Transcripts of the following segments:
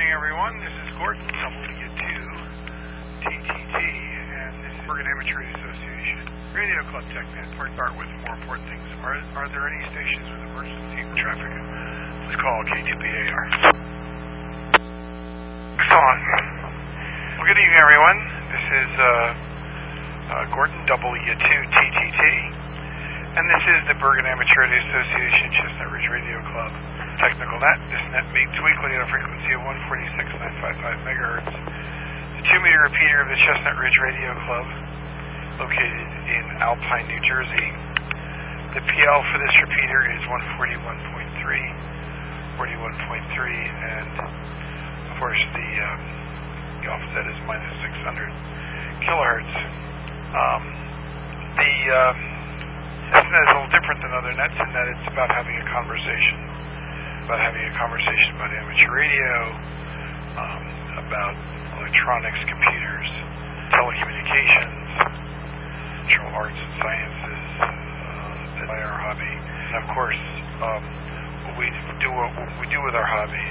evening, everyone. This is Gordon, W2TTT, and this is Oregon Amateur Radio Association Radio Club TechNet. Let's start with more important things. Are there any stations with emergency traffic? Let's call K2BAR. Excellent. Well, good evening, everyone. This is Gordon, W2TTT, and this is the Bergen Amateur Radio Association Chestnut Ridge Radio Club Technical Net. This net meets weekly at a frequency of 146.955 megahertz. The 2-meter repeater of the Chestnut Ridge Radio Club, located in Alpine, New Jersey. The PL for this repeater is 141.3, and of course the offset is minus 600 kilohertz. This net is a little different than other nets in that it's about having a conversation. About amateur radio, about electronics, computers, telecommunications, natural arts and sciences, by our hobby. And of course, what we do with our hobby,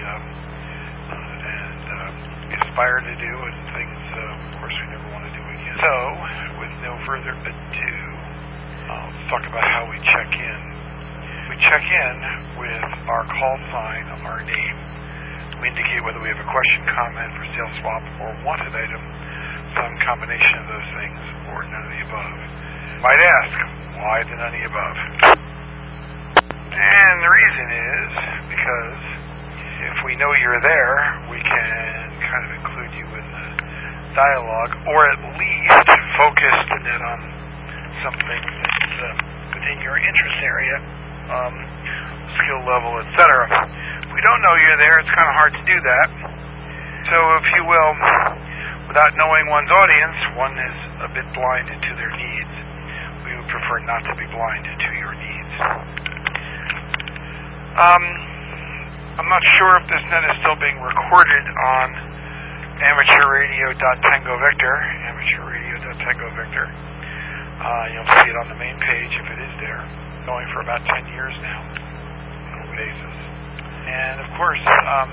and we aspire to do, and things, of course, we never want to do again. So, with no further ado, let's talk about how we check in. We check in with our call sign, our name. We indicate whether we have a question, comment, for sale, swap, or wanted item, some combination of those things, or none of the above. You might ask, why the none of the above? And the reason is because if we know you're there, we can kind of include you in the dialogue, or at least focus the net on something that's within your interest area. Skill level, etc. If we don't know you're there, it's kind of hard to do that. So, if you will, without knowing one's audience, one is a bit blinded to their needs. We would prefer not to be blinded to your needs. I'm not sure if this net is still being recorded on amateurradio.tango Vector. You'll see it on the main page if it is there. Going for about 10 years now on a basis. And of course,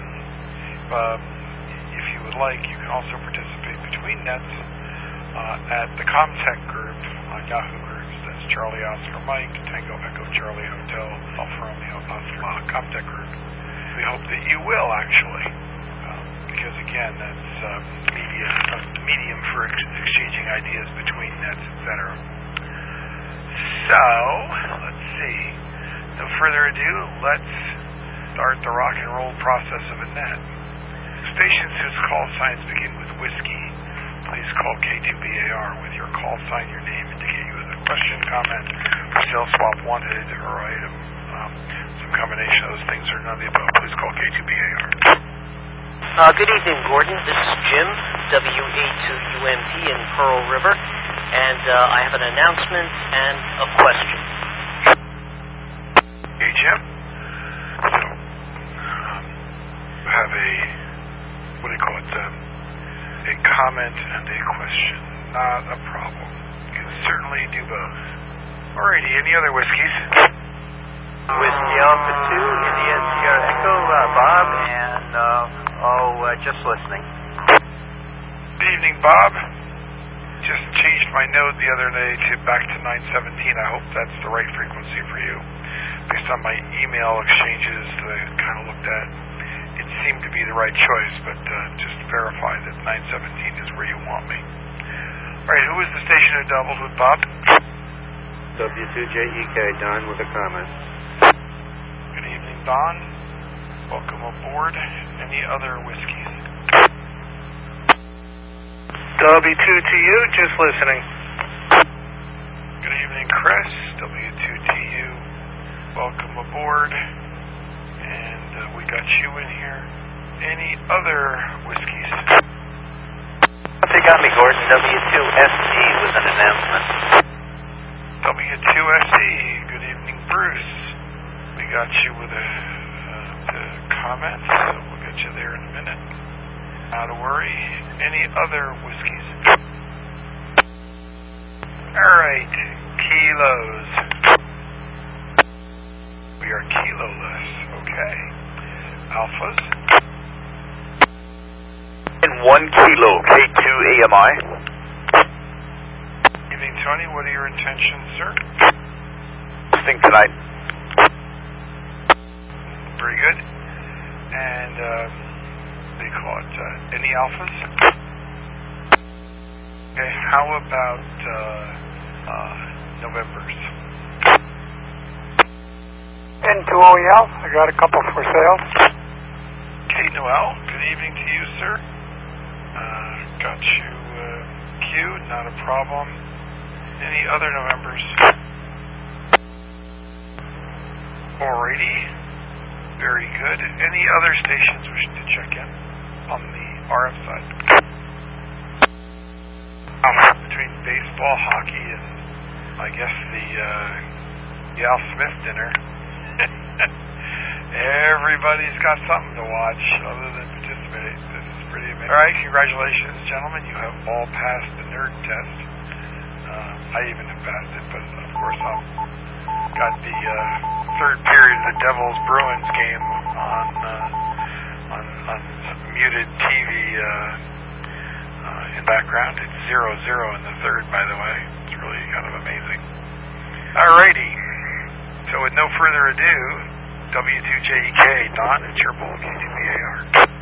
if you would like, you can also participate between nets at the Comtech group on Yahoo Groups. That's Charlie Oscar Mike, Tango Echo Charlie Hotel, Alfa Romeo Oscar Comtech group. We hope that you will actually, because again, that's a medium for exchanging ideas between nets, etc. So, let's see. No further ado, let's start the rock and roll process of a net. Stations whose call signs begin with whiskey, please call K2BAR with your call sign, your name, indicate you as a question, comment, for sale, swap, wanted, or item. Some combination of those things or none of the above. Please call K2BAR. Good evening, Gordon. This is Jim, WA2UMP in Pearl River, and I have an announcement and a question. Hey, Jim. So, you have a comment and a question. Not a problem. You can certainly do both. Alrighty, any other whiskeys? Whiskey Alpha 2, India Sierra Echo, Bob, and just listening. Good evening, Bob. Just changed my note the other day back to 917. I hope that's the right frequency for you. Based on my email exchanges that I kind of looked at, it seemed to be the right choice, but just verify that 917 is where you want me. Alright, who is the station who doubled with Bob? W2JEK, Don with a comment. Good evening, Don. Welcome aboard. Any other whiskeys? W2TU, just listening. Good evening, Chris. W2TU. Welcome aboard. And we got you in here. Any other whiskeys? They got me, Gordon. W2SE was an announcement. W2SE. Good evening, Bruce. We got you with a comment, so we'll get you there in a minute. Not to worry. Any other whiskeys? Alright, kilos. We are kiloless, okay. Alphas. 1 Kilo, K2 AMI. Evening, Tony. What are your intentions, sir? Listening tonight. Very good. And, what do you call it? Any alphas? Okay, how about, Novembers? N2OEL, I got a couple for sale. Okay, Noel, good evening to you, sir. Got you, queued, not a problem. Any other Novembers? Alrighty. Very good. Any other stations wishing to check in on the RF side? Between baseball, hockey, and I guess the Al Smith dinner, everybody's got something to watch other than participate. This is pretty amazing. All right, congratulations, gentlemen. You have all passed the nerd test. I even have passed it, but of course I've got the third period of the Devils Bruins game on muted TV in background. It's 0-0 in the third, by the way. It's really kind of amazing. Alrighty. So with no further ado, W2JEK, Don, it's your bull, K2BAR.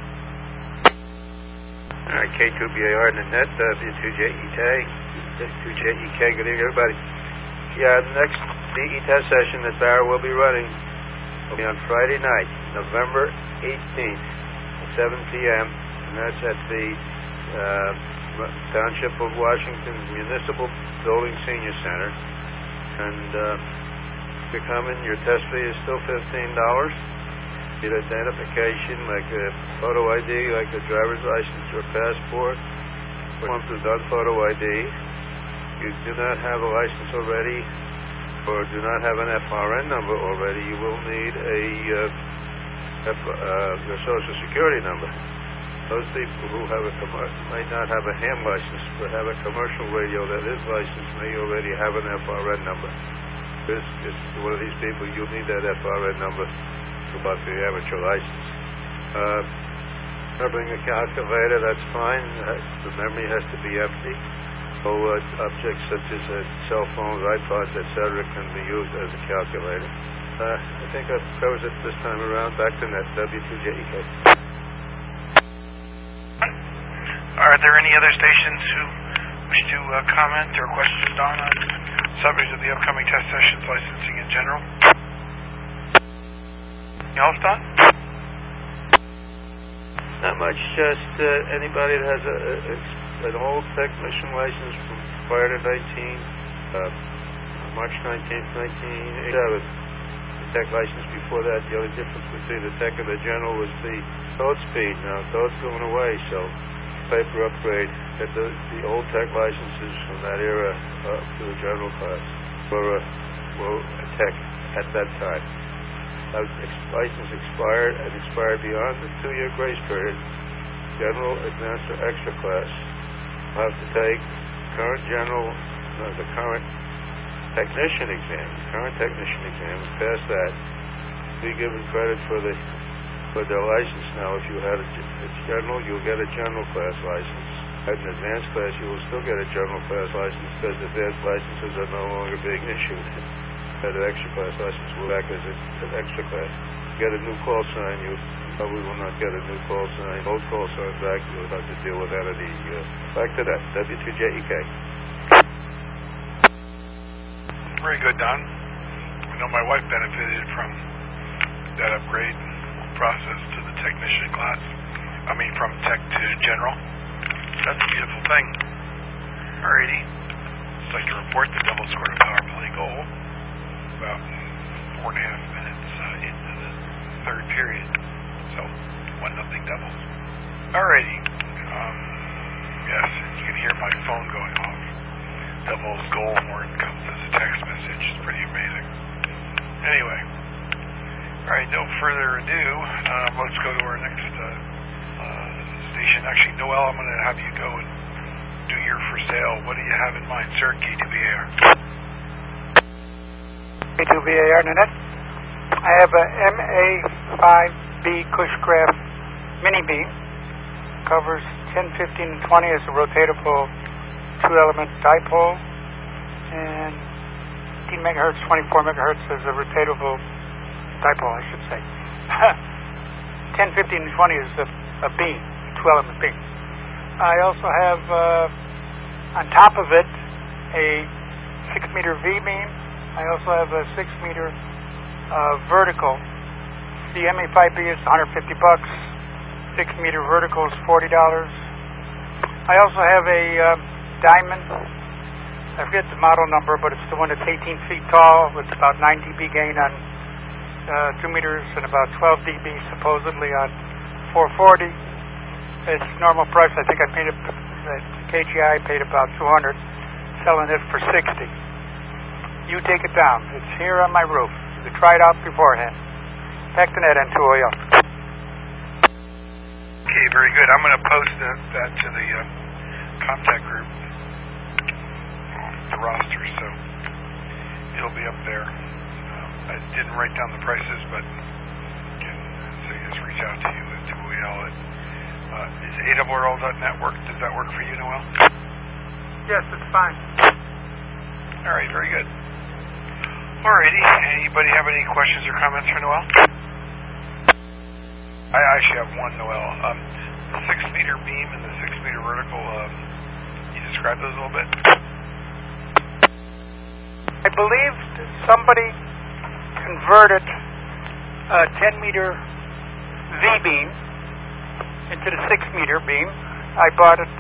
All right, K2BAR in the net, W2JEK. W2JEK, good evening, everybody. Yeah, the next DE test session that Barra will be running will be on Friday night, November 18th, at 7 p.m., and that's at the Township of Washington Municipal Building Senior Center. And if you come in, your test fee is still $15. Get identification like a photo ID, like a driver's license or passport, or through done photo ID. You do not have a license already, or do not have an FRN number already, you will need your Social Security number. Those people who have might not have a ham license, but have a commercial radio that is licensed, may already have an FRN number. This is one of these people, you'll need that FRN number to about the amateur license. Bring a calculator, that's fine. The memory has to be empty. So objects such as cell phones, iPods, etc. can be used as a calculator. I think that covers it this time around. Back to net, W2JEK. Are there any other stations who wish to comment or question Don on subject of the upcoming test sessions, licensing in general? Anything else, Don? Not much, just anybody that has an old technician license from prior to March 19th, 1987. The tech license before that, the only difference between the tech and the general was the code speed. Now, code's going away, so paper upgrade. Get the old tech licenses from that era up to the general class for a tech at that time. License expired and expired beyond the 2-year grace period. General, advanced, or extra class will have to take the current technician exam. And pass that. Be given credit for their license. Now, if you had it's general, you'll get a general class license. At an advanced class, you will still get a general class license because advanced licenses are no longer being issued. An extra class license will act as an extra class. Get a new call sign, you probably will not get a new call sign. Old call sign back, you'll have to deal with that at the back to that. W2JEK. Very good, Don. I know my wife benefited from that upgrade process to the technician class. From tech to general. That's a beautiful thing. Alrighty. I'd like to report the Devils scored a power play goal about 4.5 minutes into the third period. So, 1-0 Devils. Alrighty. Yes, you can hear my phone going off. Devils goal horn comes as a text message. It's pretty amazing. Anyway. Alright, no further ado. Let's go to our next station. Actually, Noel, I'm going to have you go and do your for sale. What do you have in mind, sir? K2BAR. K2BAR Nanette. I have a MA5B Cushcraft Mini Beam. covers 10, 15, and 20 as a rotatable two-element dipole, and 18 megahertz, 24 megahertz as a rotatable dipole, I should say. 10, 15, and 20 is a beam, two-element beam. I also have, on top of it, a 6-meter V-beam. I also have a 6-meter vertical. The MA5B is $150. 6-meter vertical is $40. I also have a diamond. I forget the model number, but it's the one that's 18 feet tall with about 9 dB gain on 2 meters and about 12 dB supposedly on 440. Its normal price, I think I paid it at KGI, paid about $200, selling it for $60. You take it down. It's here on my roof. You can try it out beforehand. Back to net N2OL. Okay, very good. I'm going to post that to the contact group, the roster, so it'll be up there. I didn't write down the prices, but so you just reach out to you at 2OL. Is ARRL.net work? Does that work for you, Noel? Yes, it's fine. All right, very good. Alrighty. Anybody have any questions or comments for Noel? I actually have one, Noel. The 6-meter beam and the 6-meter vertical, can you describe those a little bit? I believe somebody converted a 10-meter V-beam into the 6-meter beam. I bought it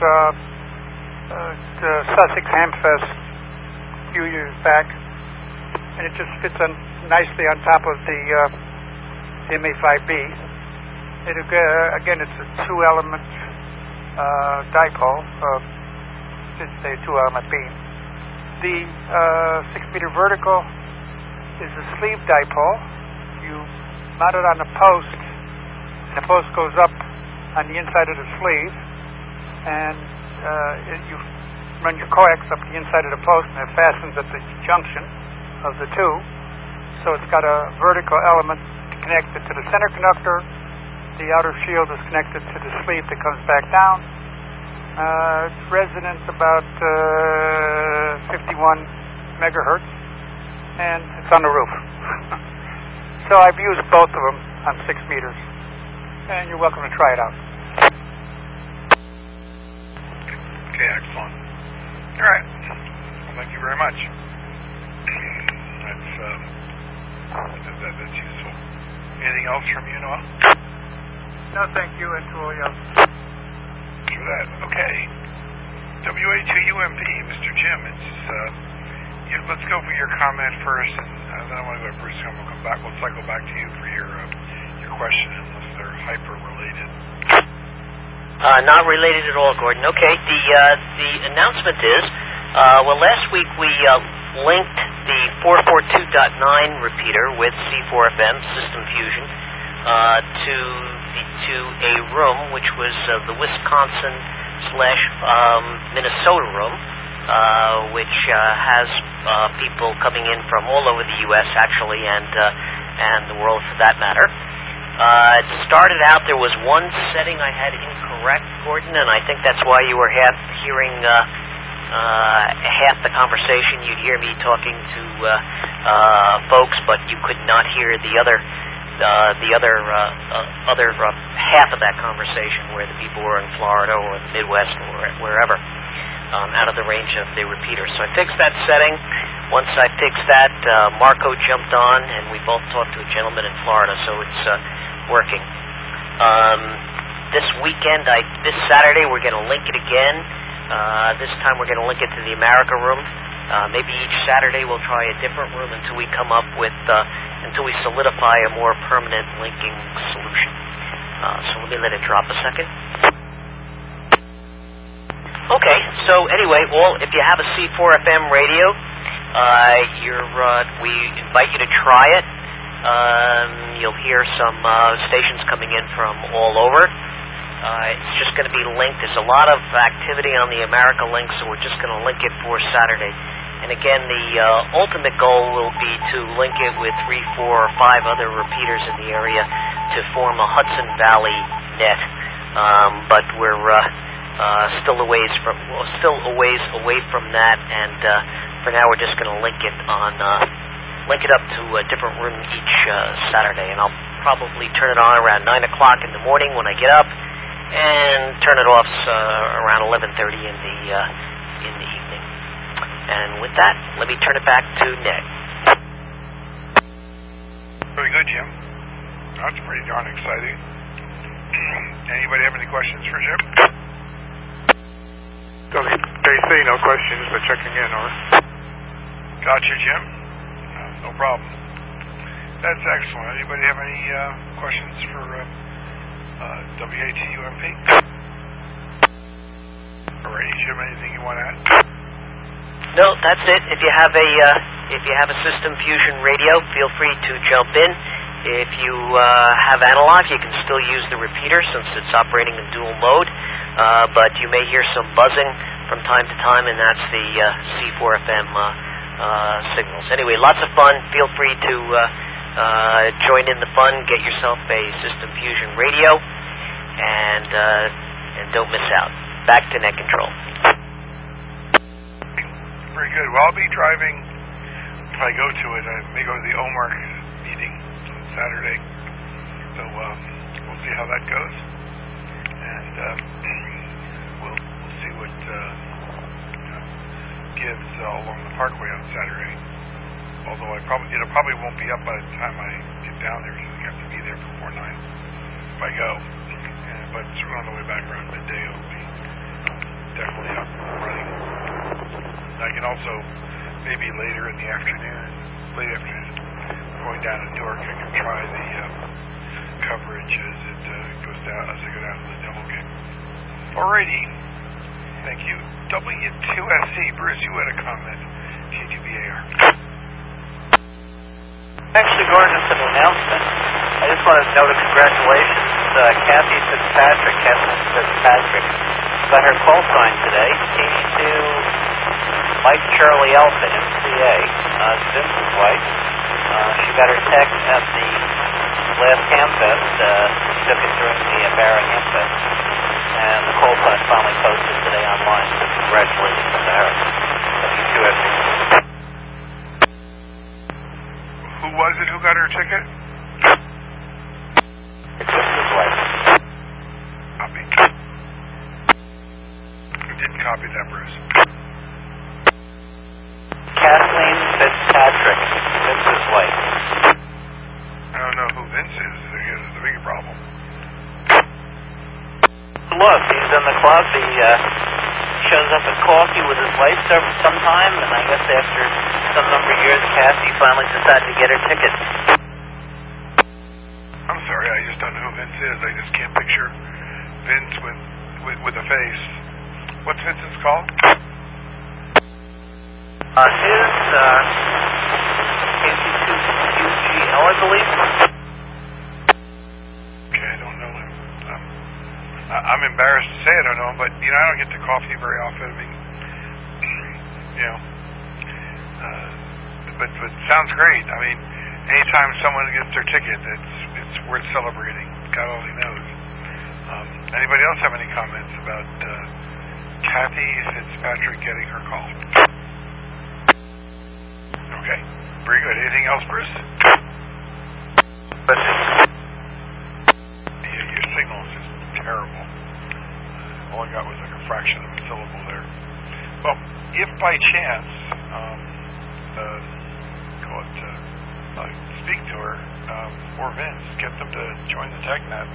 at Sussex Hamfest a few years back, and it just fits on nicely on top of the MA5B. Again, it's a two-element dipole, should say two-element beam. The 6-meter vertical is a sleeve dipole. You mount it on a post, and the post goes up on the inside of the sleeve, and you run your coax up the inside of the post, and it fastens at the junction of the two. So it's got a vertical element connected to the center conductor. The outer shield is connected to the sleeve that comes back down. Its resonance about 51 megahertz, and it's on the roof. So I've used both of them on 6 meters, and you're welcome to try it out. Okay, excellent. All right. Well, thank you very much. That's useful. Anything else from you, Noel? No, thank you, and to all you. For that. Okay. WA2UMP, Mr. Jim. Let's go for your comment first, and then I want to go to Bruce, and we'll come back. We'll cycle back to you for your question, unless they're hyper-related. Not related at all, Gordon. Okay, the announcement is, last week we linked the 442.9 repeater with C4FM System Fusion to a room which was the Wisconsin/Minnesota room, which has people coming in from all over the U.S. actually, and the world for that matter. It started out, there was one setting I had incorrect, Gordon, and I think that's why you were hearing half the conversation. You'd hear me talking to folks, but you could not hear the other half of that conversation, where the people were in Florida or the Midwest or wherever, out of the range of the repeater. So I fixed that setting. Once I fixed that, Marco jumped on, and we both talked to a gentleman in Florida, so it's working. This weekend, this Saturday, we're going to link it again. This time we're going to link it to the America room. Maybe each Saturday we'll try a different room until we come up with, until we solidify a more permanent linking solution. So let me let it drop a second. Okay, so anyway, if you have a C4FM radio, we invite you to try it. You'll hear some stations coming in from all over. It's just going to be linked. There's a lot of activity on the America link, so we're just going to link it for Saturday. And again, the ultimate goal will be to link it with 3, 4, or 5 other repeaters in the area to form a Hudson Valley net. but we're still a ways away from that, and for now we're just going to link it up to a different room each Saturday, and I'll probably turn it on around 9 o'clock in the morning when I get up, and turn it off around 11:30 in the evening. And with that, let me turn it back to Nick. Very good, Jim. That's pretty darn exciting. Anybody have any questions for Jim? They say no questions, but checking in, or? Gotcha, Jim. No problem. That's excellent. Anybody have any questions for WATUMP? Alrighty, Jim, anything you want to add? No, that's it. If you have a System Fusion radio, feel free to jump in. If you have analog, you can still use the repeater since it's operating in dual mode, but you may hear some buzzing from time to time, and that's the C4FM signals. Anyway, lots of fun. Feel free to join in the fun. Get yourself a System Fusion radio, and don't miss out. Back to net control. Very good. Well, I'll be driving, if I go to it, I may go to the OMARC meeting on Saturday. So we'll see how that goes. And we'll see what gives along the parkway on Saturday. Although it probably won't be up by the time I get down there, because I have to be there before 9 if I go. But on the way back around midday, it'll be definitely up and running. I can also, maybe later in the afternoon, late afternoon, going down to Newark, I can try the coverage as it goes down, as I go down to the demo game. Alrighty. Thank you. W2SC, Bruce, you had a comment. T2BAR. Actually, Gordon, it's an announcement. I just want to note a congratulations. Kathy Fitzpatrick got her call sign today. T2 Mike Charlie Alpha, MCA. It's Vince's wife. She got her tech at the last Hamfest. She took it during the Barra Hamfest. And the call sign finally posted today online. So congratulations to her. W2SC. Who was it who got her ticket? It's Vince's wife. Copy. I didn't copy that, Bruce. Kathleen Fitzpatrick, Vince's wife. I don't know who Vince is. It's a big problem. Look, he's in the club. He shows up at coffee with his wife sometime, and I guess after some number of years, Kathy finally decided to get her ticket. I'm sorry, I just don't know who Vince is. I just can't picture Vince with a face. What's Vincent's call? His KC2UGL, I believe. Okay, I don't know him. I'm embarrassed to say I don't know him, but I don't get to coffee very often. I mean, but it sounds great. I mean, anytime someone gets their ticket, it's worth celebrating. God only knows. Anybody else have any comments about Kathy Fitzpatrick getting her call? Okay, very good. Anything else, Bruce? Your signal is just terrible. All I got was like a fraction of a syllable there. Well, if by chance, speak to her, or Vince, get them to join the TechNet.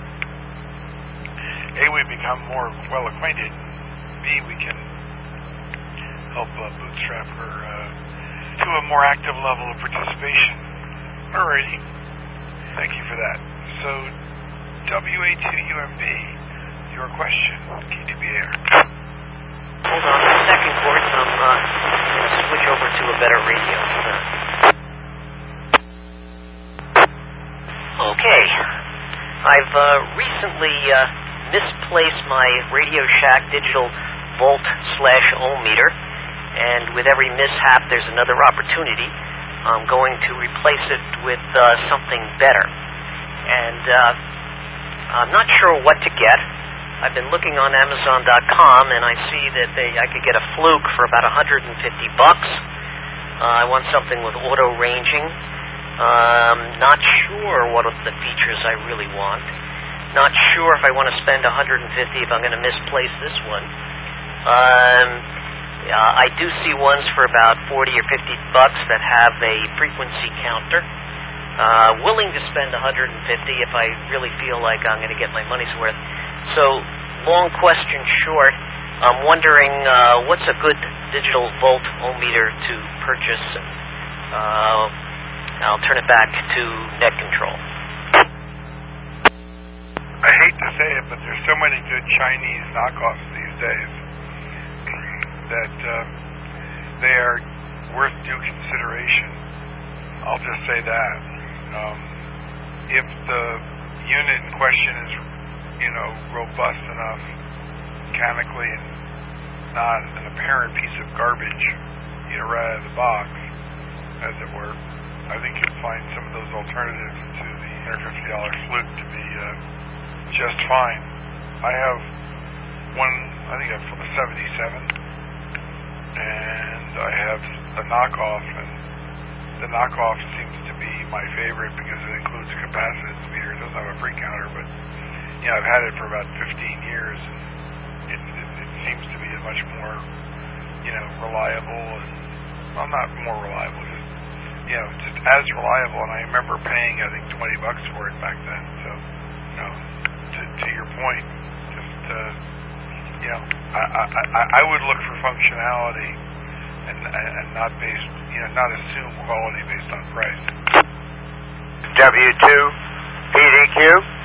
A, we become more well acquainted. B, we can help bootstrap her to a more active level of participation. Alrighty. Thank you for that. So, WA2UMB, your question, K2BAR. Hold on a second, Gordon. I'm going to switch over to a better radio. Okay. I've recently misplaced my Radio Shack digital volt/ohm meter, and with every mishap, there's another opportunity. I'm going to replace it with something better. And I'm not sure what to get. I've been looking on Amazon.com, and I see that I could get a Fluke for about $150. I want something with auto ranging. Not sure what of the features I really want. Not sure if I want to spend $150 if I'm going to misplace this one. I do see ones for about $40 or $50 that have a frequency counter. Willing to spend $150 if I really feel like I'm going to get my money's worth. So, long question short, I'm wondering what's a good digital volt-o-meter to purchase, and I'll turn it back to Net Control. I hate to say it, but there's so many good Chinese knockoffs these days that they are worth due consideration. I'll just say that. If the unit in question is, robust enough mechanically and not an apparent piece of garbage, right out of the box, as it were, I think you'll find some of those alternatives to the $150 Fluke to be just fine. I have one, I think I have a 77, and I have a knockoff, and the knockoff seems to be my favorite because it includes a capacitance meter. It doesn't have a free counter, but I've had it for about 15 years, and it seems to be a much more, reliable, and, well, not more reliable, just as reliable. And I remember paying, I think, $20 for it back then. So, to your point, just, I would look for functionality and not not assume quality based on price. W2 PDQ.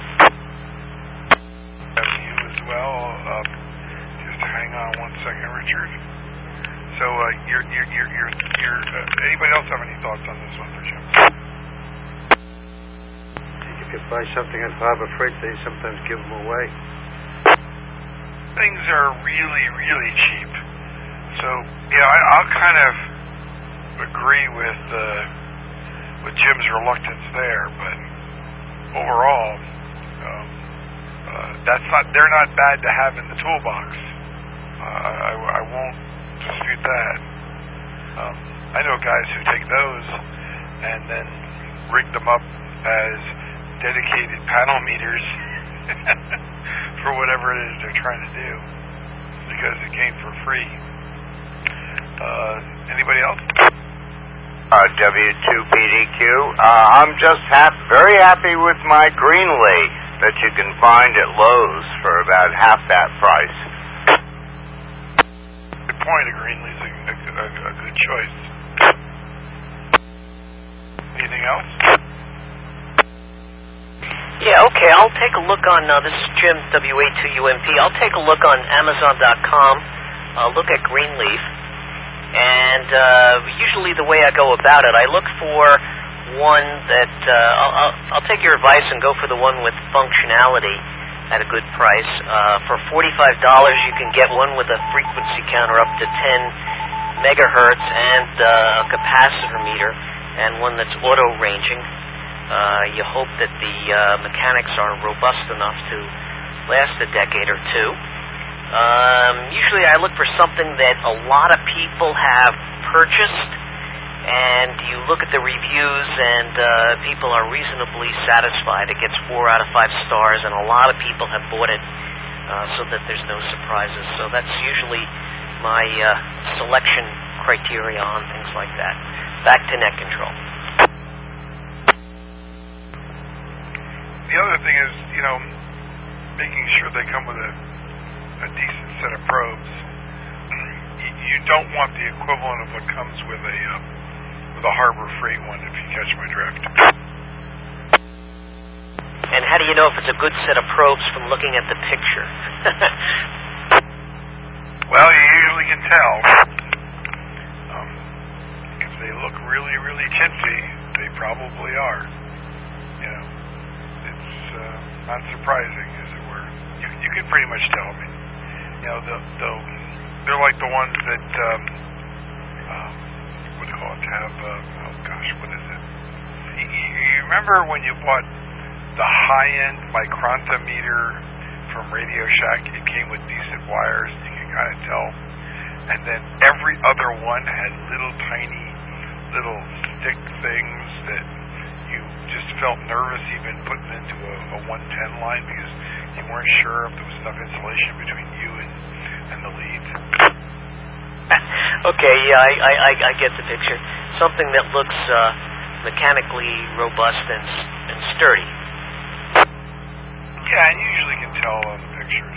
You as well. Just hang on one second, Richard. So, anybody else have any thoughts on this one for Jim? You could buy something at Harbor Freight. They sometimes give them away. Things are really, really cheap. So, I'll kind of agree with Jim's reluctance there, but overall, they're not bad to have in the toolbox. I won't dispute that. I know guys who take those and then rig them up as dedicated panel meters for whatever it is they're trying to do because it came for free. Anybody else? W2 PDQ. I'm just very happy with my Greenlee that you can find at Lowe's for about half that price. Good point. A Greenlee's a good choice. Anything else? Yeah, okay. I'll take a look on, this is Jim, WA2UMP. I'll take a look on Amazon.com. I'll look at Greenleaf. And usually the way I go about it, I look for one that, I'll take your advice and go for the one with functionality at a good price. For $45, you can get one with a frequency counter up to 10 megahertz and a capacitor meter, and one that's auto ranging. You hope that the mechanics are robust enough to last a decade or two. Usually I look for something that a lot of people have purchased, and you look at the reviews, and people are reasonably satisfied. It gets 4 out of 5 stars, and a lot of people have bought it so that there's no surprises. So that's usually my selection criteria on things like that. Back to Net Control. The other thing is, making sure they come with a decent set of probes. You don't want the equivalent of what comes with a Harbor Freight one, if you catch my drift. And how do you know if it's a good set of probes from looking at the picture? Well, you usually can tell. If they look really, really chintzy, they probably are. It's not surprising, as it were. You can pretty much tell. I mean, they're like the ones that, what do you call it, what is it? You remember when you bought the high-end microntometer from Radio Shack. It came with decent wires, you can kind of tell. And then every other one had little tiny little stick things that you just felt nervous even putting into a 110 line because you weren't sure if there was enough insulation between you and the leads. Okay, yeah, I get the picture. Something that looks mechanically robust and sturdy. Yeah, and you usually can tell on the pictures.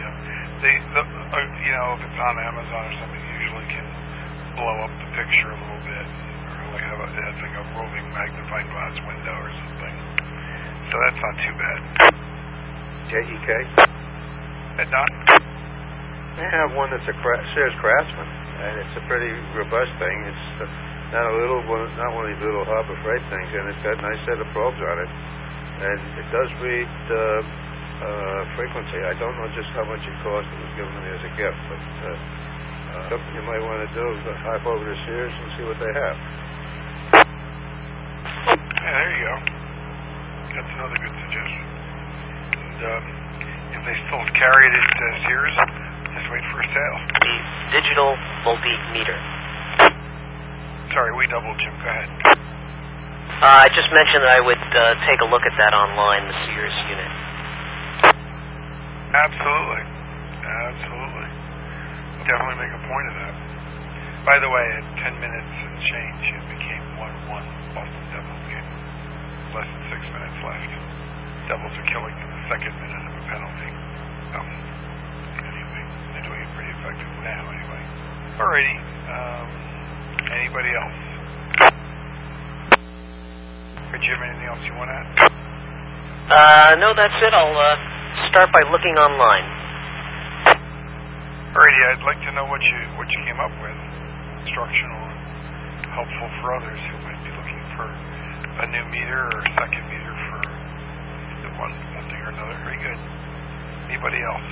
If it's on Amazon or something, you usually can blow up the picture a little bit, or like have it's like a roving magnifying glass window or something. So that's not too bad. JEK? And not. I have one that's a Sears Craftsman, and it's a pretty robust thing. It's not a little one, not one of these little Harbor Freight things, and it's got a nice set of probes on it, and it does read frequency. I don't know just how much it cost. It was given to me as a gift, but something you might want to do is hop over to Sears and see what they have. Yeah, there you go. That's another good suggestion. And if they still carry it at Sears, just wait for a sale. The digital multimeter. Sorry, we doubled, Jim. Go ahead. I just mentioned that I would take a look at that online, the Sears unit. Absolutely. Absolutely. Definitely make a point of that. By the way, at 10 minutes and change, it became 1-1 Boston Devils game. Less than 6 minutes left. Devils are killing in the second minute of a penalty. Anyway, they're doing it pretty effectively now, anyway. Alrighty. Anybody else? Did you have anything else you want to add? No, that's it. I'll start by looking online. Alrighty, I'd like to know what you came up with. Instructional and helpful for others who might be looking for a new meter or a second meter for one thing or another. Very good. Anybody else?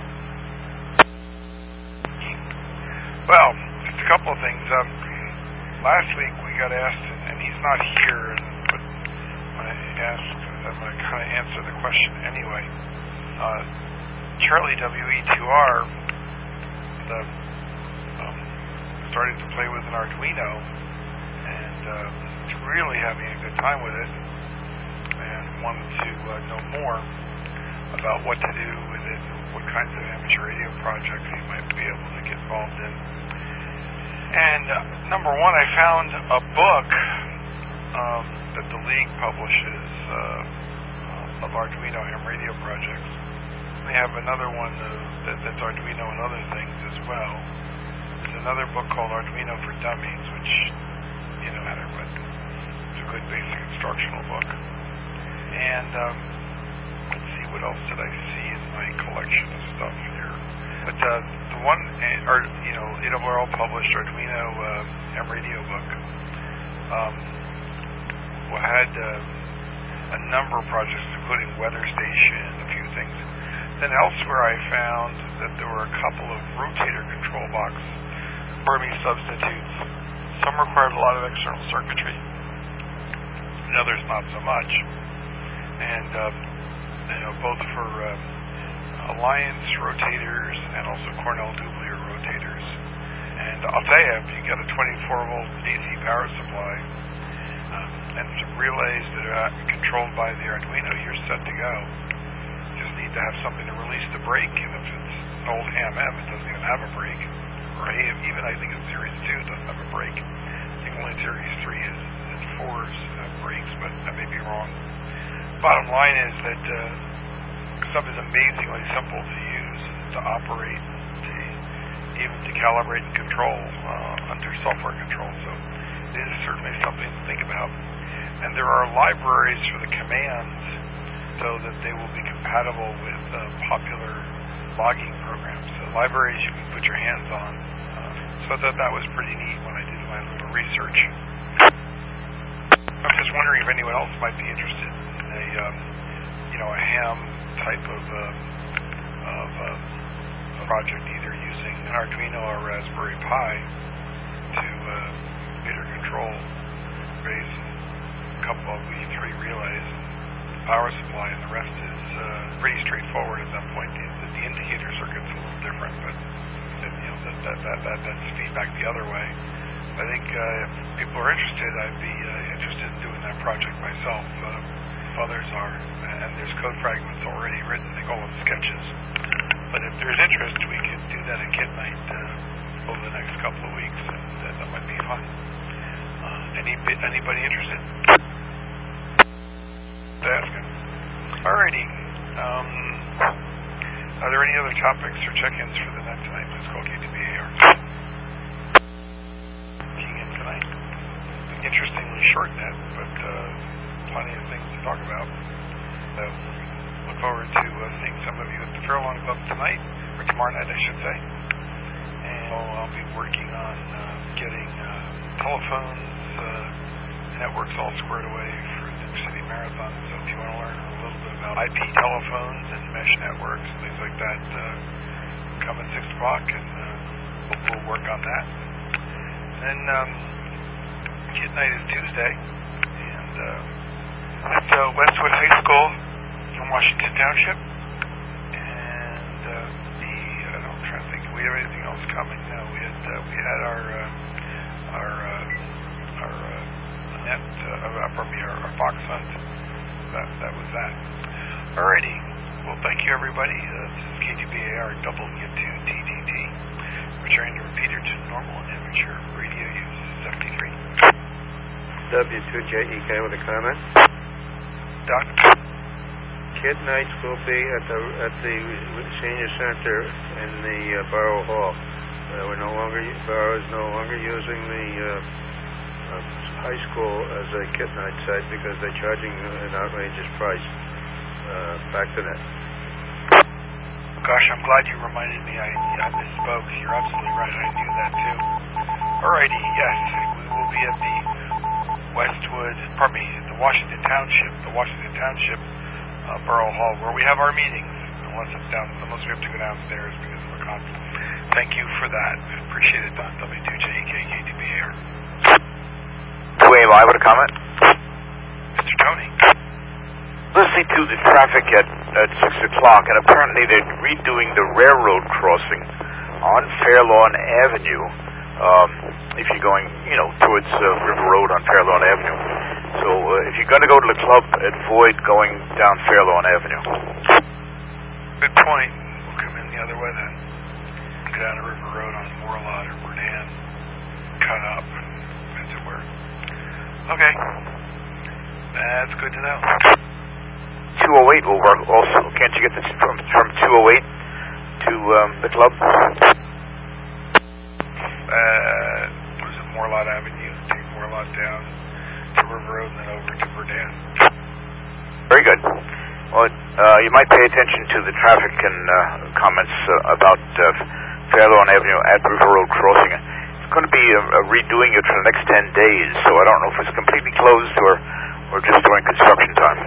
Well, just a couple of things. Last week we got asked, and he's not here, but when I asked, I'm going to kind of answer the question anyway. Charlie WE2R started to play with an Arduino, and is really having a good time with it, and wanted to know more about what to do with it, what kinds of amateur radio projects he might be able to get involved in. And number one, I found a book that the League publishes of Arduino ham radio projects. They have another one that's Arduino and other things as well. There's another book called Arduino for Dummies, which, had it read. It's a good basic instructional book. And let's see, what else did I see in my collection of stuff here? But the one, ARRL published Arduino ham radio book had a number of projects, including weather station, a few things. Then elsewhere I found that there were a couple of rotator control box Burmese substitutes. Some required a lot of external circuitry, and others not so much. And both for Alliance rotators and also Cornell Dubilier rotators. And I'll tell you, if you get a 24-volt AC power supply and some relays that are controlled by the Arduino, you're set to go. You just need to have something to release the brake, and if it's an old ham-M, it doesn't even have a brake. Or even I think in Series 2 doesn't have a brake. I think only Series 3 and 4s have brakes, but I may be wrong. Bottom line is that stuff is amazingly simple to use, to operate, even to calibrate and control under software control. So it is certainly something to think about. And there are libraries for the commands so that they will be compatible with popular logging programs. So libraries you can put your hands on. So I thought that was pretty neat when I did my little research. I'm just wondering if anyone else might be interested in a ham type of project, either using an Arduino or Raspberry Pi to meter control, raise a couple of V3 relays, power supply, and the rest is pretty straightforward at that point. The indicator circuit's a little different, but that's feedback the other way. I think if people are interested, I'd be interested in doing that project myself. If others are, and there's code fragments already written, they call them sketches. But if there's interest, we could do that at Kit Night over the next couple of weeks, and that might be fun. Anybody interested? Asking. Alrighty. Are there any other topics or check-ins for the net tonight? Please call KTBAR. Keying in tonight. Interestingly short net, but plenty of things to talk about. So look forward to seeing some of you at the Fairlawn Club tonight, or tomorrow night, I should say. And I'll be working on getting telephones, networks all squared away for the New City Marathon. So if you want to learn a little bit about IP telephones and mesh networks and things like that, come at 6 o'clock, and we'll work on that. And then Kid Night is Tuesday, and at Westwood High School in Washington Township. And I'm trying to think if we have anything else coming. No, we had our net, our Fox Hunt. That was that. Alrighty. Well, thank you, everybody. This is KTBAR W2TTT. Returning to repeater to normal and amateur radio use 73. W2JEK with a comment. Doc? Kid nights will be at the senior center in the Borough Hall. Borough is no longer using the high school as a kid night site because they're charging an outrageous price. Back to that. Gosh, I'm glad you reminded me. I misspoke. You're absolutely right. I knew that too. Alrighty, yes, we will be at the the Washington Township Borough Hall, where we have our meetings, unless we have to go downstairs because of a conflict. Thank you for that. I appreciate it, Don. W2JEK KTBAR. 2AY with a comment. Mr. Tony. Listening to the traffic at 6 o'clock, and apparently they're redoing the railroad crossing on Fairlawn Avenue. If you're going, towards River Road on Fairlawn Avenue. So if you're going to go to the club, avoid going down Fairlawn Avenue. Good point. We'll come in the other way then. Go down to River Road on Morlot or Bernan. Cut up. Depends on where. Okay. That's good to know. 208 will work also. Can't you get this from 208 to the club? Was it Morlot Avenue? Take Morlot down to River Road and then over to Bernan. Very good. Well, you might pay attention to the traffic and comments about Fairlawn Avenue at River Road crossing. It's going to be redoing it for the next 10 days, so I don't know if it's completely closed or just during construction time.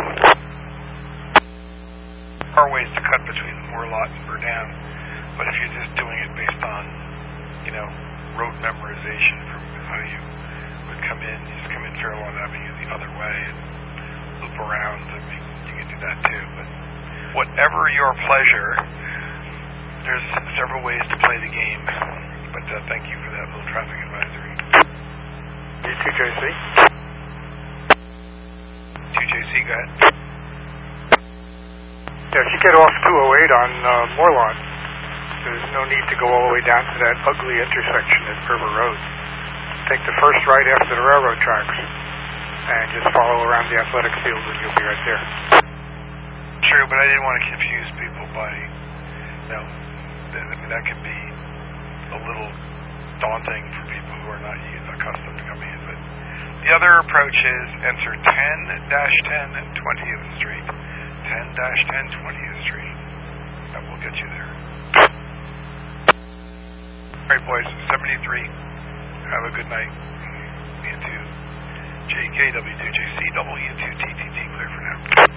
There are ways to cut between Morlot and Bernan, but if you're just doing it based on, road memorization from how you would come in, you just come in Fairlawn Avenue the other way and loop around. I mean, you can do that too, but whatever your pleasure, there's several ways to play the game, but thank you for that little traffic advisory. 2JC? 2JC, go ahead. Yeah, if you get off 208 on Morlawn, there's no need to go all the way down to that ugly intersection at River Road. Take the first right after the railroad tracks and just follow around the athletic field and you'll be right there. True, but I didn't want to confuse people by, that could be a little daunting for people who are not accustomed to coming in. But the other approach is enter 10-10 and 20th Street. 10-10 20th Street. That will get you there. All right, boys, 73. Have a good night. Me2, JKW2JC, W2TTT, clear for now.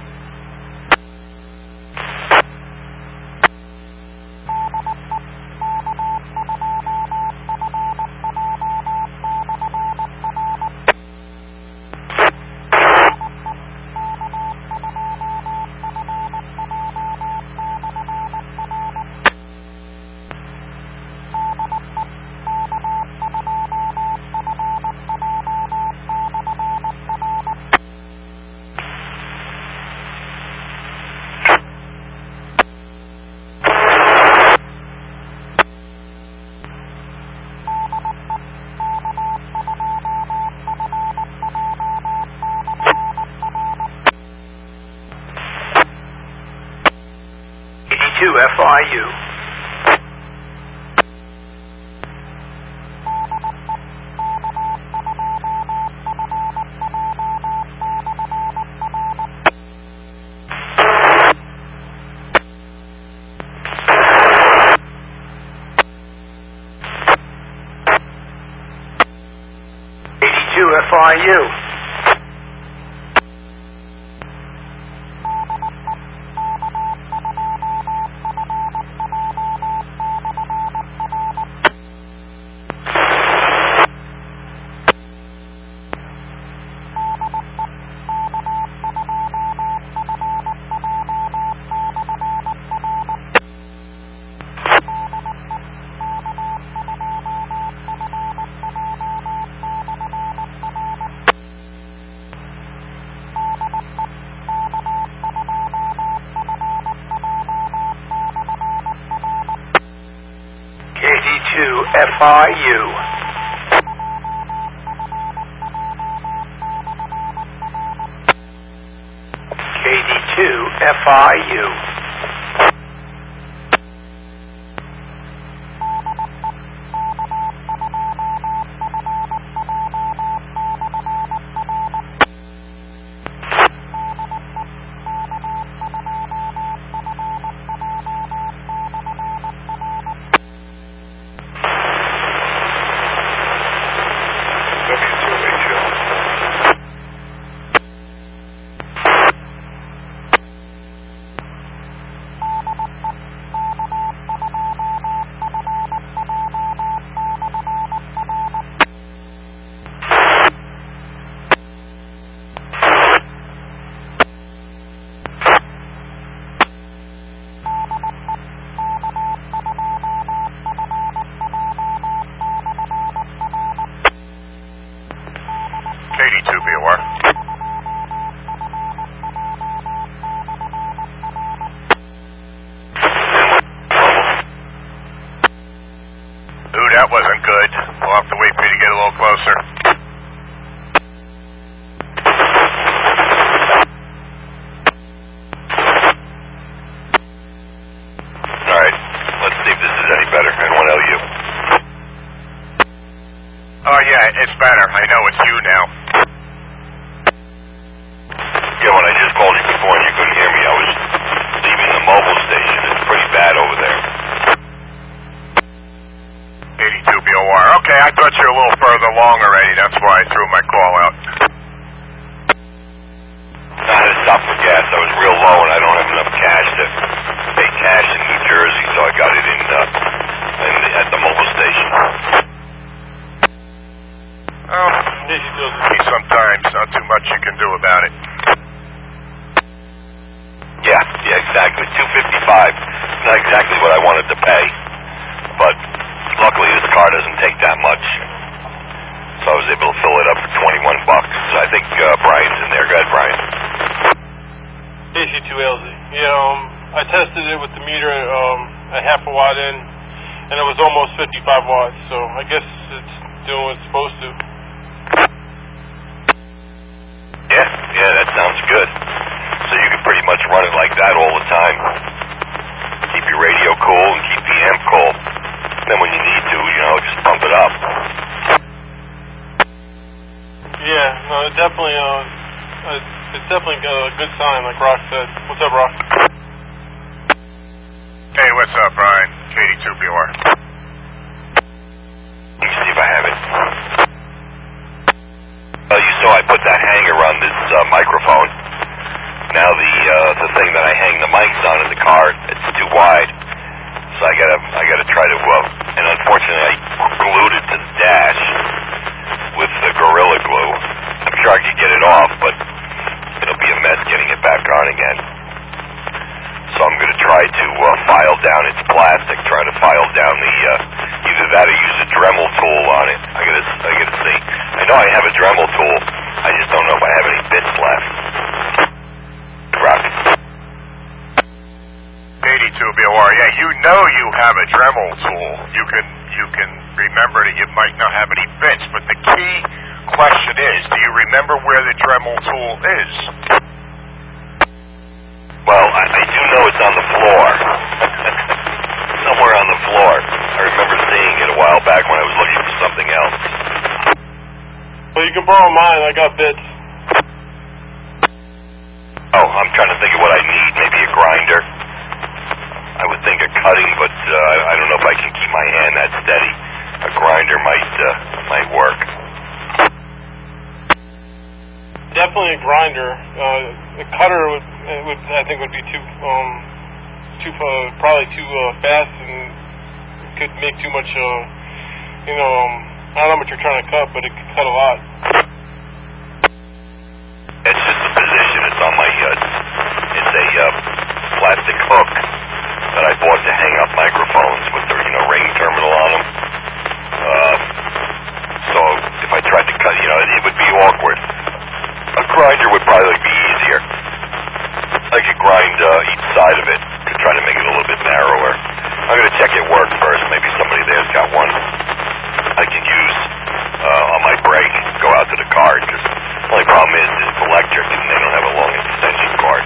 FIU. FIU. FIU. KD2 FIU. That wasn't good. We'll have to wait for you to get a little closer. Alright, let's see if this is any better. N1LU. Oh yeah, it's better. I know it's you now. Yeah, when I just called you before and you couldn't hear me, I was leaving the mobile station. It's pretty bad over there. 82 BOR. Okay, I thought you were a little further along already. That's why I threw my call out. I had to stop for gas. I was real low, and I don't have enough cash to pay cash in New Jersey, so I got it at the mobile station. Oh, sometimes. Not too much you can do about it. Yeah, exactly. $255. Not exactly what I wanted to pay, but luckily this car doesn't take that much, so I was able to fill it up for $21. So I think Brian's in there. Go ahead, Brian. AC2LZ. Yeah, I tested it with the meter a half a watt in, and it was almost 55 watts. So I guess it's doing what it's supposed to. Yeah, that sounds good. So you can pretty much run it like that all the time. Keep your radio cool and keep the amp cool. Then when you need to, just pump it up. Yeah, no, it's definitely a good sign, like Rock said. What's up, Rock? Hey, what's up, Brian? KD2 BOR. Let me see if I have it. Well, you saw I put that hanger on this microphone. Now the thing that I hang the mics on in the car, it's too wide. So I gotta try to, and unfortunately I glued it to the dash with the Gorilla Glue. I'm sure I could get it off, but it'll be a mess getting it back on again. So I'm gonna try to file down its plastic, try to file down either that or use a Dremel tool on it. I gotta see. I know I have a Dremel tool, I just don't know if I have any bits left. Rock. 82 BOR. Yeah, you have a Dremel tool. You can remember that you might not have any bits, but the key question is, do you remember where the Dremel tool is? Well, I do know it's on the floor. You can borrow mine. I got bits. Oh, I'm trying to think of what I need. Maybe a grinder. I would think a cutting, but I don't know if I can keep my hand that steady. A grinder might work. Definitely a grinder. A cutter would I think would be probably too fast and could make too much. I don't know what you're trying to cut, but it could cut a lot. It's just the position. It's on my. It's a plastic hook that I bought to hang up microphones with the ring terminal on them. So if I tried to cut, it would be awkward. A grinder would probably be easier. I could grind each side of it to try to make it a little bit narrower. I'm going to check it work first. Maybe somebody there's got one I can use on my break. Go out to the car. Because the only problem is it's electric and they don't have a long extension cord.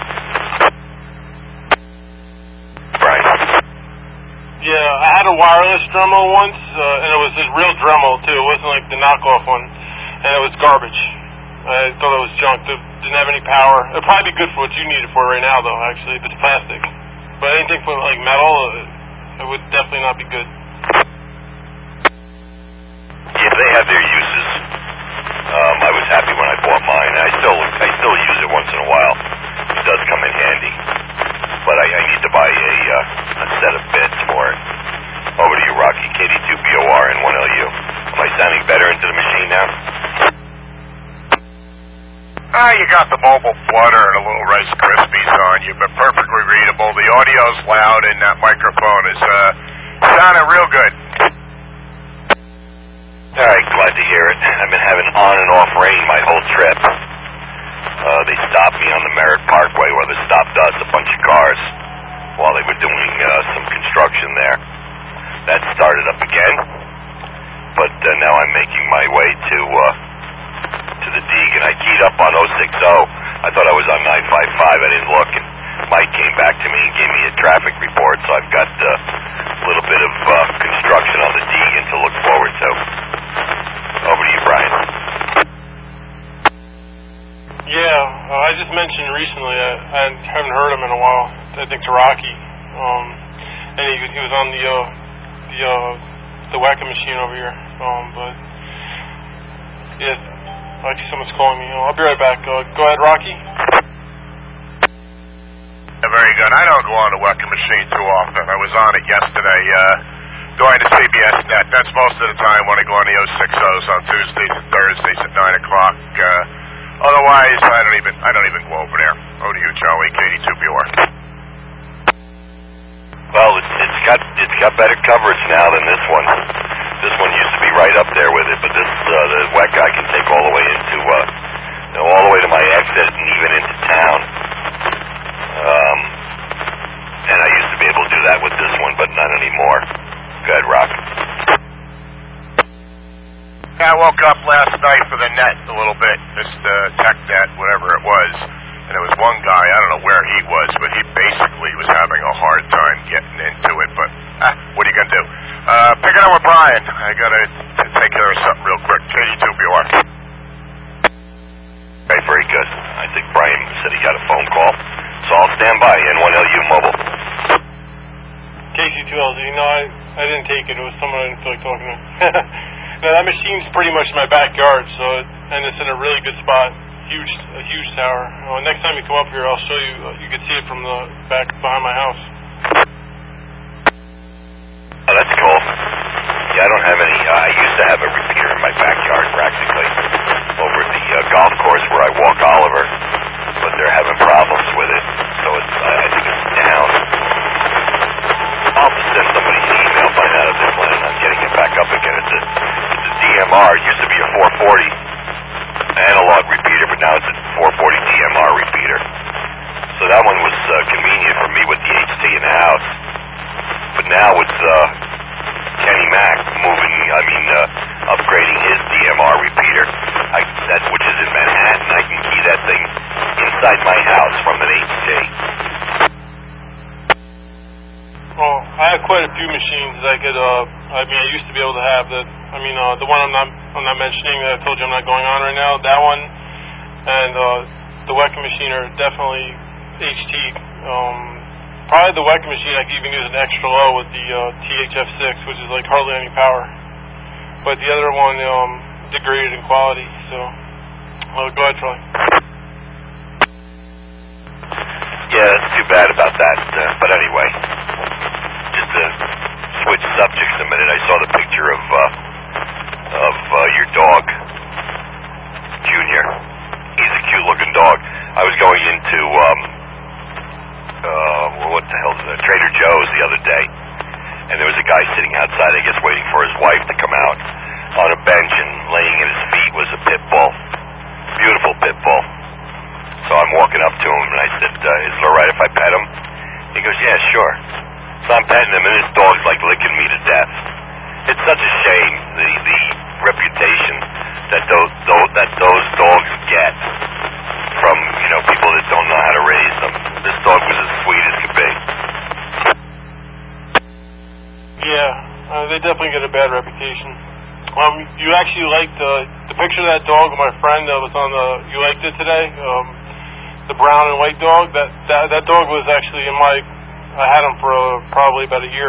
Right. Yeah, I had a wireless Dremel once, and it was a real Dremel too. It wasn't like the knockoff one, and it was garbage. I thought it was junk. It didn't have any power. It'd probably be good for what you need it for right now, though, actually, if it's plastic. But anything for, like, metal, it would definitely not be good. Yeah, they have their uses. I was happy when I bought mine. I still use it once in a while. It does come in handy. But I need to buy a set of bits for it. Over to you, Rocky. KD2BOR and 1LU. Am I sounding better into the machine now? You got the mobile flutter and a little Rice Krispies on you, but perfectly readable. The audio's loud and that microphone is sounding real good. All right, glad to hear it. I've been having on and off rain my whole trip. They stopped me on the Merritt Parkway, where they stopped us, a bunch of cars, while they were doing some construction there. That started up again, but now I'm making my way to the Deeg, and I keyed up on 060. I thought I was on 955. I didn't look, and Mike came back to me and gave me a traffic report, so I've got a little bit of construction on the Deeg to look forward to. Over to you, Brian. Yeah, I just mentioned recently, I haven't heard him in a while, I think to Rocky, and he was on the whacking machine over here, but yeah, actually someone's calling me. I'll be right back. Go ahead, Rocky. Yeah, very good. I don't go on the whacking machine too often. I was on it yesterday, going to CBS Net. That's most of the time when I go on the 060s on Tuesdays and Thursdays at 9 o'clock. Otherwise, I don't even go over there. Over to you, Charlie, KD2BOR. Well, it's got better coverage now than this one. This one used to be right up there with it, but this the WEC I can take all the way into all the way to my exit and even into town. And I used to be able to do that with this one, but not anymore. Go ahead, Rock. I woke up last night for the net a little bit, this TechNet, whatever it was, and there was one guy, I don't know where he was, but he basically was having a hard time getting into it, but what are you going to do? Pick it up with Brian. I got to take care of something real quick. KD2BOR. Right, very good. I think Brian said he got a phone call, so I'll stand by. N1LU mobile. KC2LZ. No, I didn't take it. It was someone I didn't feel like talking to. No, that machine's pretty much in my backyard, and it's in a really good spot. A huge tower. Next time you come up here, I'll show you. You can see it from the back behind my house. Oh, that's cool. Yeah, I don't have any. I used to have a repeater in my backyard, practically, over at the golf course where I walk Oliver, but they're having problems with it, so I think it's down. I'll just send somebody an email, find out if they're planning on getting it back up again. It's a DMR. It used to be a 440 analog repeater, but now it's a 440 DMR repeater. So that one was convenient for me with the HT in the house. But now with Kenny Mack upgrading his DMR repeater, which is in Manhattan, I can key that thing inside my house from an HT. Well, I have quite a few machines that I used to be able to have that. The one I'm not I'm not mentioning that I told you I'm not going on right now. That one and the Wecking machine are definitely HT. Probably the Wecking machine I could even use an extra low with the THF6, which is like hardly any power. But the other one degraded in quality. So go ahead, Troy. Yeah, that's too bad about that. But anyway, just to switch subjects a minute, I saw the picture of your dog, Junior. He's a cute-looking dog. I was going into what the hell is that? Trader Joe's the other day, and there was a guy sitting outside, I guess, waiting for his wife to come out. On a bench and laying at his feet was a pit bull, beautiful pit bull. So I'm walking up to him and I said, "Is it all right if I pet him?" He goes, "Yeah, sure." So I'm petting him, and this dog's like licking me to death. It's such a shame the reputation that those dogs get from people that don't know how to raise them. This dog was as sweet as could be. Yeah, they definitely get a bad reputation. You actually liked the picture of that dog of my friend that was on you liked it today? The brown and white dog? That dog was actually I had him for probably about a year.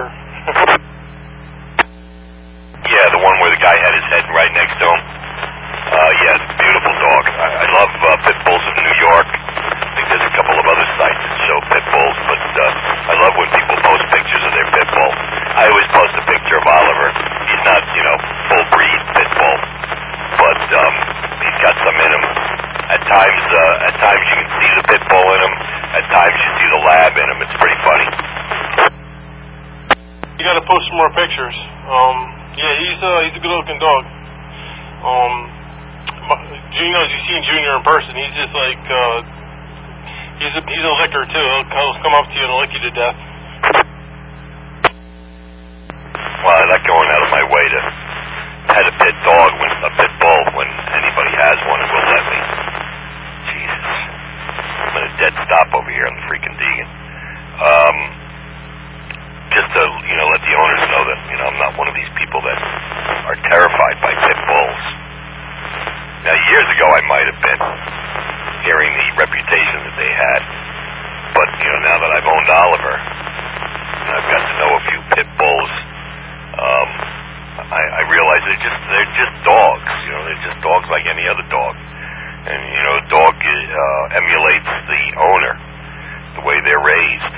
Yeah, the one where the guy had his head right next to him. Yeah, it's a beautiful dog. I love pit bulls in New York. I think there's a couple of other sites that show pit bulls, but I love when people post pictures of their pit bull. I always post a picture of Oliver. He's not, full breed pit bull, but he's got some in him. At times you can see the pit bull in him. At times you see the lab in him. It's pretty funny. You got to post some more pictures. Yeah, he's a good-looking dog. As you've seen Junior in person, he's just like he's a licker too. He'll come up to you and lick you to death. Well, I like going out of my way to pet a pit bull when anybody has one and will let me. Jesus, I'm at a dead stop over here on the freaking Deegan. Just to let the owners know that I'm not one of these people that are terrified by pit bulls. Now, years ago I might have been, hearing the reputation that they had, but now that I've owned Oliver and I've got to know a few pit bulls, I realize they're just dogs. They're just dogs like any other dog, and a dog emulates the owner, the way they're raised.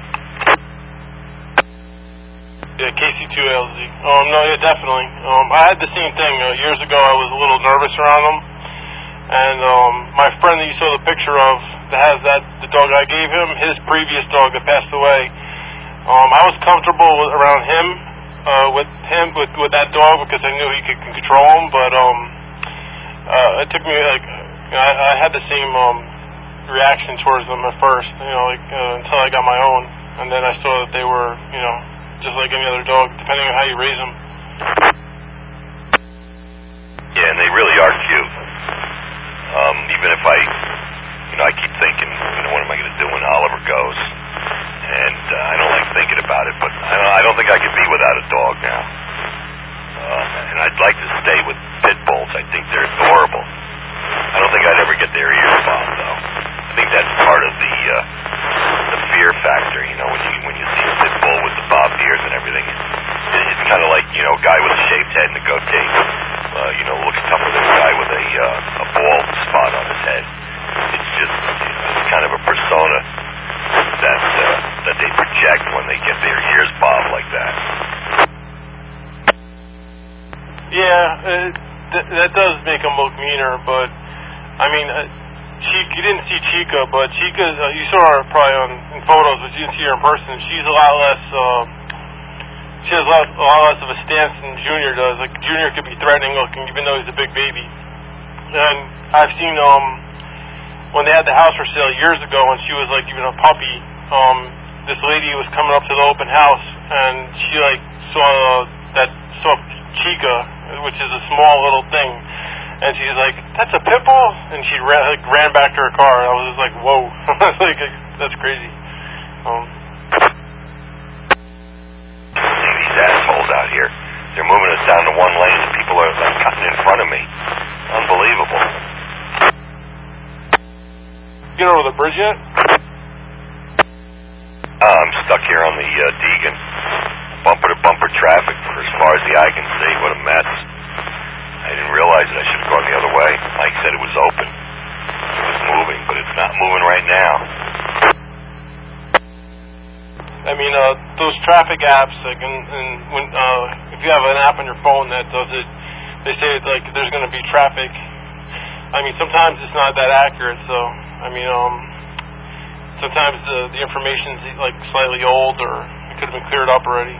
Yeah, KC2LZ. No, yeah, definitely. I had the same thing. Years ago, I was a little nervous around them. And my friend that you saw the picture of that has the dog I gave him, his previous dog that passed away, I was comfortable around him, with that dog because I knew he could control him. But it took me, I had the same reaction towards them at first, until I got my own. And then I saw that they were, just like any other dog, depending on how you raise them. Yeah, and they really are cute. Even if I keep thinking, what am I going to do when Oliver goes? And I don't like thinking about it, but I don't think I could be without a dog now. And I'd like to stay with pit bulls. I think they're adorable. I don't think I'd ever get their ears bobbed, though. I think that's part of the fear factor, when you see a pit bull with the bobbed ears and everything. It's kind of like, a guy with a shaved head and a goatee, looks tougher than a guy with a bald spot on his head. It's just it's kind of a persona that they project when they get their ears bobbed like that. Yeah, that does make them look meaner, but I mean, you didn't see Chica, but Chica, you saw her probably in photos, but you didn't see her in person. She's a lot less, she has a lot less of a stance than Junior does. Like, Junior could be threatening looking, even though he's a big baby. And I've seen, when they had the house for sale years ago, when she was, even a puppy, this lady was coming up to the open house, and she, saw Chica, which is a small little thing. And she's like, "That's a pit bull?" And she ran back to her car. I was just like, "Whoa!" That's crazy. These assholes out here They're moving us down to one lane, and people are like cutting in front of me. Unbelievable. Get over the bridge yet? I'm stuck here on the Deegan. Bumper-to-bumper traffic for as far as the eye can see. What a mess. I didn't realize it. I should have gone the other way. Mike said it was open. It was moving, but it's not moving right now. I mean, those traffic apps, like, when if you have an app on your phone that does it, they say like there's going to be traffic. I mean, sometimes it's not that accurate. So, I mean, sometimes the information's like slightly old, or it could have been cleared up already.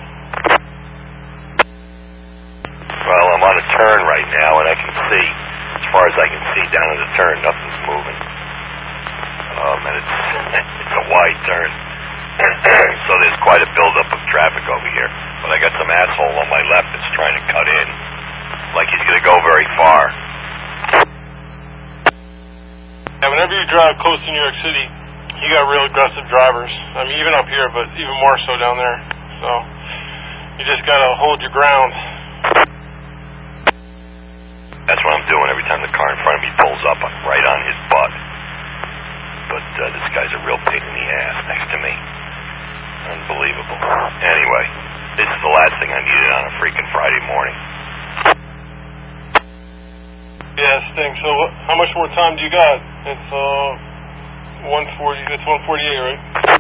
Well, I'm on a turn right now, and I can see, as far as I can see down at the turn, nothing's moving. And it's a wide turn. So there's quite a buildup of traffic over here. But I got some asshole on my left that's trying to cut in, like he's going to go very far. Yeah, whenever you drive close to New York City, you got real aggressive drivers. I mean, even up here, but even more so down there. So you just got to hold your ground. That's what I'm doing every time the car in front of me pulls up. I'm right on his butt. But this guy's a real pain in the ass next to me. Unbelievable. Anyway, this is the last thing I needed on a freaking Friday morning. Yeah, it stinks. So how much more time do you got? It's 1:40. It's 1:48, right?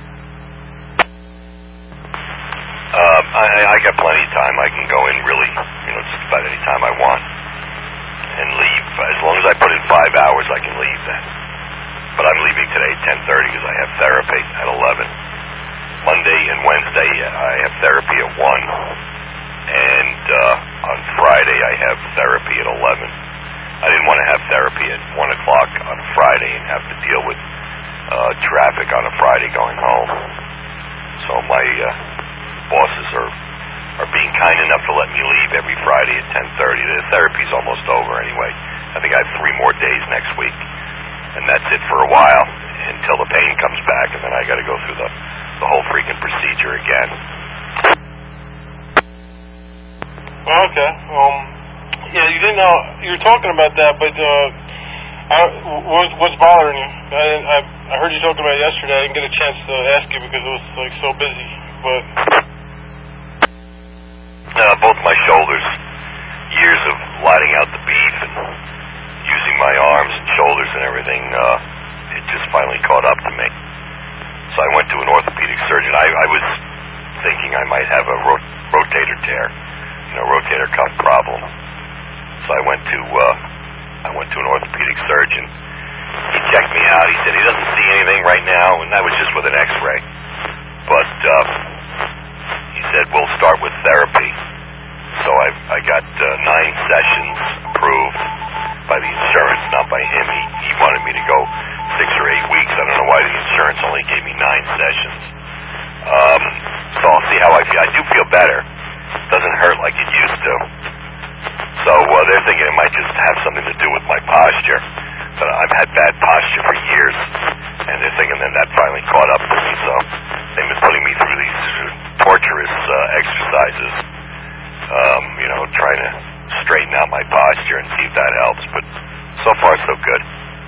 I got plenty of time. I can go in really, just about any time I want. And leave. As long as I put in 5 hours, I can leave then. But I'm leaving today at 10:30 because I have therapy at 11. Monday and Wednesday, I have therapy at 1. And on Friday, I have therapy at 11. I didn't want to have therapy at 1 o'clock on a Friday and have to deal with traffic on a Friday going home. So my bosses are being kind enough to let me leave every Friday at 10:30. The therapy's almost over anyway. I think I have 3 more days next week. And that's it for a while until the pain comes back, and then I got to go through the whole freaking procedure again. Okay. Yeah, you didn't know you were talking about that, but what's bothering you? I heard you talking about it yesterday. I didn't get a chance to ask you because it was like so busy. But both my shoulders, years of lighting out the beef and using my arms and shoulders and everything, it just finally caught up to me. So I went to an orthopedic surgeon. I was thinking I might have a rotator tear, rotator cuff problem. So I went to an orthopedic surgeon. He checked me out. He said he doesn't see anything right now, and that was just with an X-ray. But he said we'll start with therapy. So I got 9 sessions approved by the insurance, not by him. He wanted me to go 6 or 8 weeks. I don't know why the insurance only gave me 9 sessions. So I'll see how I feel. I do feel better. It doesn't hurt like it used to. So they're thinking it might just have something to do with my posture. But I've had bad posture for years, and they're thinking that finally caught up to me. So they've been putting me through these torturous exercises, trying to straighten out my posture and see if that helps. But so far, so good.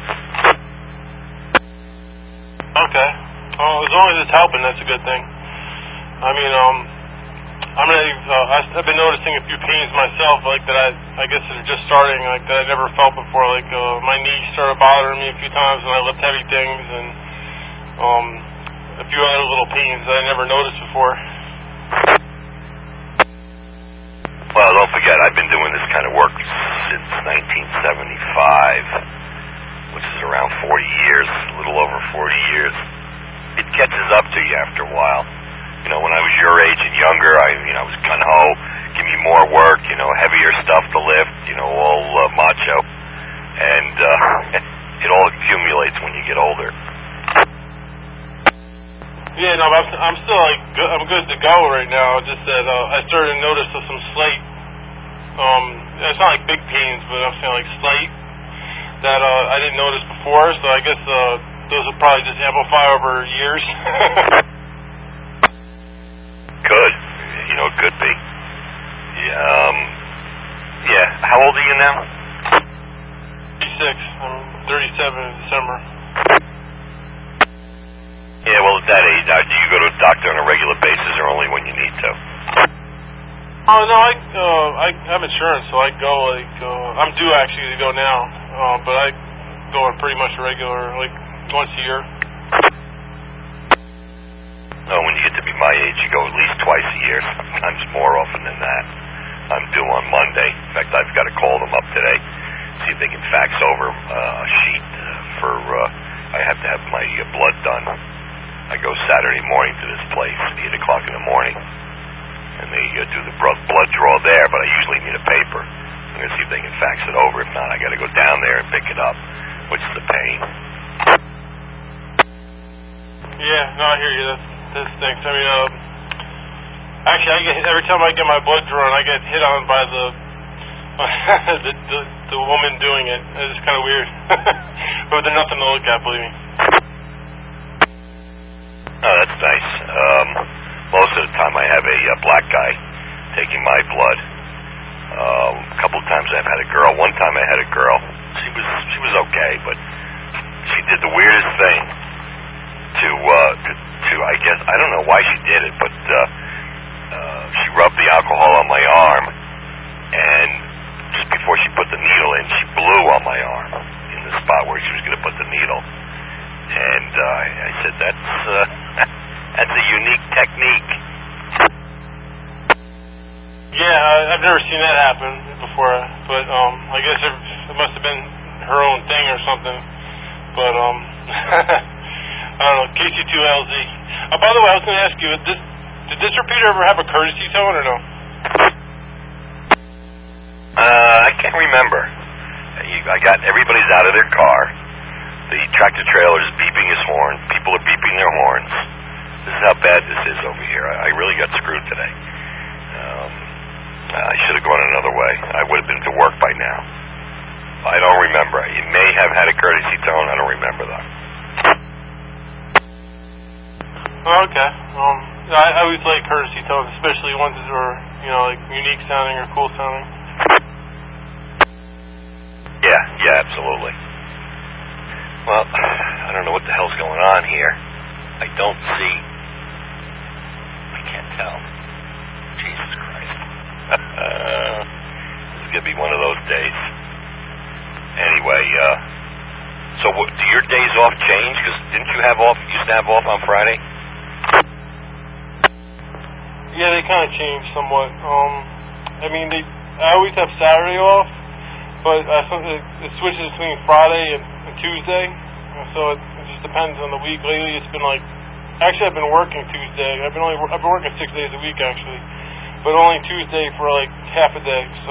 okay. As long as it's helping, that's a good thing. I mean, I've been noticing a few pains myself, like that I guess that are just starting, like that I never felt before. Like my knee started bothering me a few times when I lift heavy things, and a few other little pains that I never noticed before. Well, don't forget, I've been doing this kind of work since 1975, which is around 40 years, a little over 40 years. It catches up to you after a while. When I was your age and younger, I was gung-ho, give me more work, heavier stuff to lift, all macho. And it all accumulates when you get older. Yeah, no, I'm still I'm good to go right now. Just that I started to notice some slight, it's not like big pains, but I'm feeling like slight that I didn't notice before. So I guess those will probably just amplify over years. Could. It could be. Yeah, How old are you now? 36. I'm 37 in December. Yeah, well, at that age, now, do you go to a doctor on a regular basis or only when you need to? Oh, no, I have insurance, so I go, I'm due actually to go now, but I go on pretty much regular, once a year. Oh, when you get to be my age, you go at least twice a year, sometimes more often than that. I'm due on Monday. In fact, I've got to call them up today, see if they can fax over a sheet for, I have to have my blood done. I go Saturday morning to this place at 8 o'clock in the morning, and they do the blood draw there, but I usually need a paper. I'm going to see if they can fax it over. If not, I got to go down there and pick it up, which is a pain. Yeah, no, I hear you. That stinks. I mean, actually, every time I get my blood drawn, I get hit on by the woman doing it. It's kind of weird. But there's nothing to look at, believe me. Oh, that's nice. Most of the time I have a black guy taking my blood. A couple of times I've had a girl. One time I had a girl. She was okay, but she did the weirdest thing to I guess, I don't know why she did it, but she rubbed the alcohol on my arm, and just before she put the needle in, she blew on my arm in the spot where she was going to put the needle. And I said, that's a unique technique. Yeah, I've never seen that happen before, but I guess it must have been her own thing or something. But I don't know, KC2LZ. By the way, I was going to ask you, did this repeater ever have a courtesy tone or no? I can't remember. I got everybody's out of their car. The tractor trailer is beeping his horn. People are beeping their horns. This is how bad this is over here. I really got screwed today. I should have gone another way. I would have been to work by now. I don't remember. You may have had a courtesy tone. I don't remember, though. Okay. I always like courtesy tones, especially ones that are, unique sounding or cool sounding. Yeah, absolutely. Well, I don't know what the hell's going on here. I don't see. I can't tell. Jesus Christ. This is going to be one of those days. Anyway, so do your days off change? Because didn't you used to have off on Friday? Yeah, they kind of changed somewhat. I always have Saturday off, but it switches between Friday and Tuesday, so it just depends on the week. Lately, it's been actually I've been working Tuesday. I've been working 6 days a week actually, but only Tuesday for half a day. So.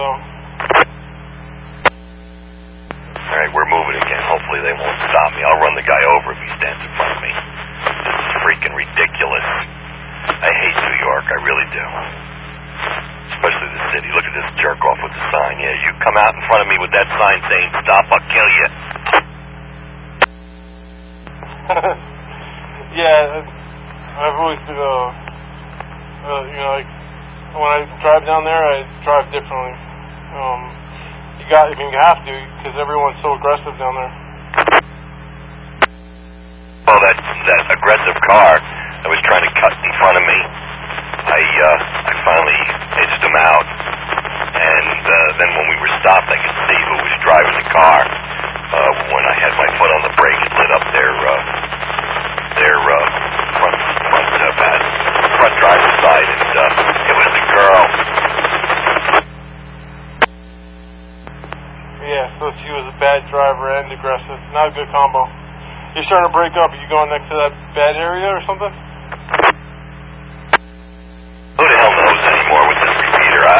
All right, we're moving again. Hopefully they won't stop me. I'll run the guy over if he stands in front of me. This is freaking ridiculous. I hate New York. I really do. Especially the city. Look at this jerk off with the sign. Yeah, you come out in front of me with that sign saying, "Stop, I'll kill you." Yeah, I've always been, when I drive down there, I drive differently. You have to, because everyone's so aggressive down there. Well, that aggressive car that was trying to cut in front of me, I finally edged him out, and then when we were stopped, I could see who was driving the car. When I had my foot on the brake, it lit up their front driver's side, and it was a girl. Yeah, so she was a bad driver and aggressive. Not a good combo. You're starting to break up. Are you going next to that bad area or something?